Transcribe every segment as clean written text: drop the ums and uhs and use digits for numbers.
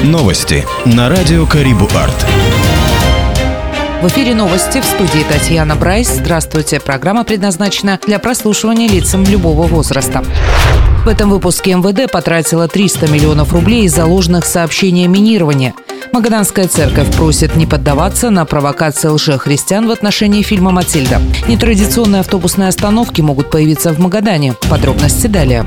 Новости на радио Карибу-Арт. В эфире новости, в студии Татьяна Брайс. Здравствуйте. Программа предназначена для прослушивания лицам любого возраста. В этом выпуске МВД потратила 300 миллионов рублей из-за ложных сообщений о минировании. Магаданская церковь просит не поддаваться на провокации лжехристиан в отношении фильма «Матильда». Нетрадиционные автобусные остановки могут появиться в Магадане. Подробности далее.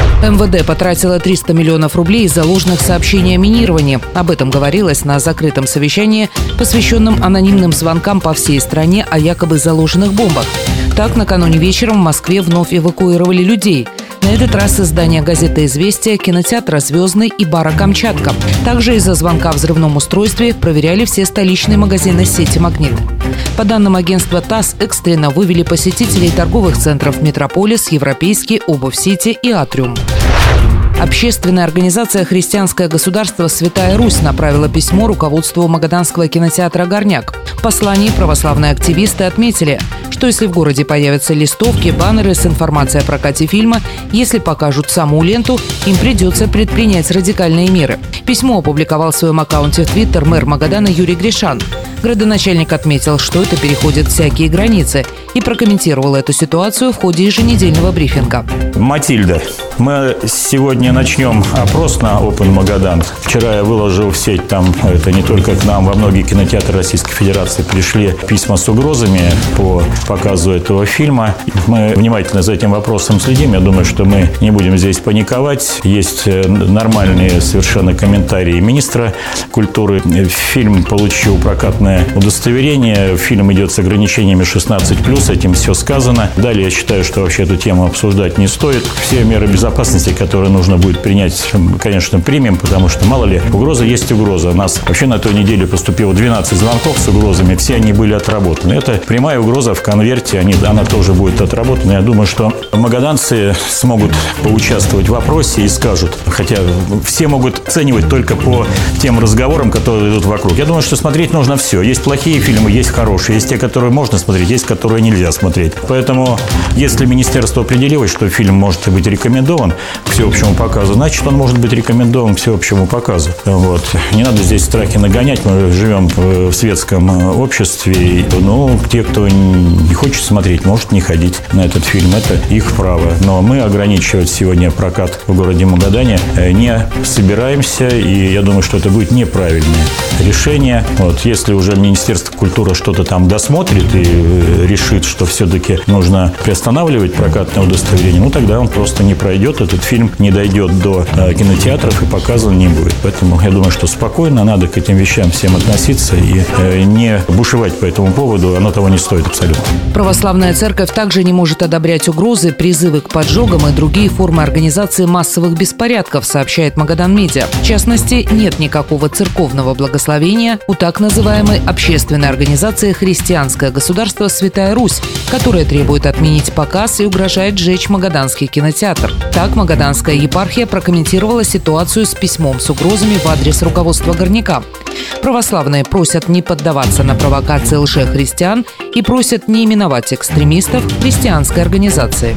МВД потратила 300 миллионов рублей из-за ложных сообщений о минировании. Об этом говорилось на закрытом совещании, посвященном анонимным звонкам по всей стране о якобы заложенных бомбах. Так, накануне вечером в Москве вновь эвакуировали людей. На этот раз из здания газеты «Известия», кинотеатра «Звездный» и бара «Камчатка». Также из-за звонка в взрывном устройстве проверяли все столичные магазины сети «Магнит». По данным агентства ТАСС, экстренно вывели посетителей торговых центров «Метрополис», «Европейский», «Обувь-Сити» и «Атриум». Общественная организация «Христианское государство Святая Русь» направила письмо руководству Магаданского кинотеатра «Горняк». В послании православные активисты отметили, что если в городе появятся листовки, баннеры с информацией о прокате фильма, если покажут саму ленту, им придется предпринять радикальные меры. Письмо опубликовал в своем аккаунте в Твиттер мэр Магадана Юрий Гришан. Градоначальник отметил, что это переходит всякие границы, и прокомментировал эту ситуацию в ходе еженедельного брифинга. «Матильда». Мы сегодня начнем опрос на Open Магадан. Вчера я выложил в сеть, там это не только к нам, во многие кинотеатры Российской Федерации пришли письма с угрозами по показу этого фильма. Мы внимательно за этим вопросом следим. Я думаю, что мы не будем здесь паниковать. Есть нормальные совершенно комментарии министра культуры. Фильм получил прокатное удостоверение. Фильм идет с ограничениями 16+, этим все сказано. Далее я считаю, что вообще эту тему обсуждать не стоит. Все меры безопасности, которые нужно будет принять, конечно, примем, потому что, мало ли, угроза есть угроза. У нас вообще на той неделе поступило 12 звонков с угрозами, все они были отработаны. Это прямая угроза в конверте, она тоже будет отработана. Я думаю, что магаданцы смогут поучаствовать в вопросе и скажут, хотя все могут оценивать только по тем разговорам, которые идут вокруг. Я думаю, что смотреть нужно все. Есть плохие фильмы, есть хорошие, есть те, которые можно смотреть, есть, которые нельзя смотреть. Поэтому, если министерство определилось, что фильм может быть рекомендован к всеобщему показу, значит, он может быть рекомендован к всеобщему показу. Вот. Не надо здесь страхи нагонять. Мы живем в светском обществе. Те, кто не хочет смотреть, может не ходить на этот фильм. Это их право. Но мы ограничивать сегодня прокат в городе Магадане не собираемся. И я думаю, что это будет неправильное решение. Вот. Если уже Министерство культуры что-то там досмотрит и решит, что все-таки нужно приостанавливать прокатное удостоверение, тогда он просто не пройдет, этот фильм не дойдет до кинотеатров и показан не будет. Поэтому я думаю, что спокойно надо к этим вещам всем относиться и не бушевать по этому поводу, оно того не стоит абсолютно. Православная церковь также не может одобрять угрозы, призывы к поджогам и другие формы организации массовых беспорядков, сообщает Магадан Медиа. В частности, нет никакого церковного благословения у так называемой общественной организации «Христианское государство Святая Русь», которая требует отменить показ и угрожает сжечь магаданский кинотеатр. Так, Магаданская епархия прокомментировала ситуацию с письмом с угрозами в адрес руководства Горняка. Православные просят не поддаваться на провокации лжехристиан и просят не именовать экстремистов христианской организации.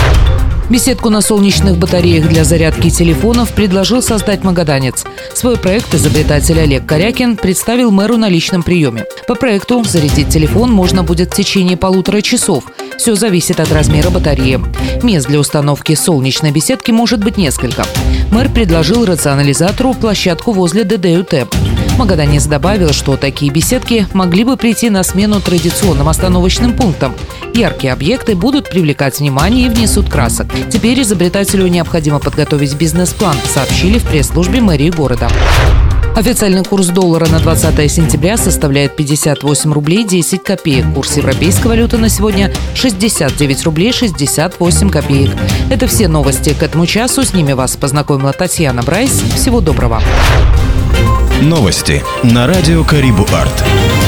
Беседку на солнечных батареях для зарядки телефонов предложил создать магаданец. Свой проект изобретатель Олег Корякин представил мэру на личном приеме. По проекту зарядить телефон можно будет в течение 1,5 часа. Все зависит от размера батареи. Мест для установки солнечной беседки может быть несколько. Мэр предложил рационализатору площадку возле ДДУТ. Магаданец добавил, что такие беседки могли бы прийти на смену традиционным остановочным пунктам. Яркие объекты будут привлекать внимание и внесут красок. Теперь изобретателю необходимо подготовить бизнес-план, сообщили в пресс-службе мэрии города. Официальный курс доллара на 20 сентября составляет 58 рублей 10 копеек. Курс европейской валюты на сегодня 69 рублей 68 копеек. Это все новости к этому часу. С ними вас познакомила Татьяна Брайс. Всего доброго. Новости на радио Карибу-Арт.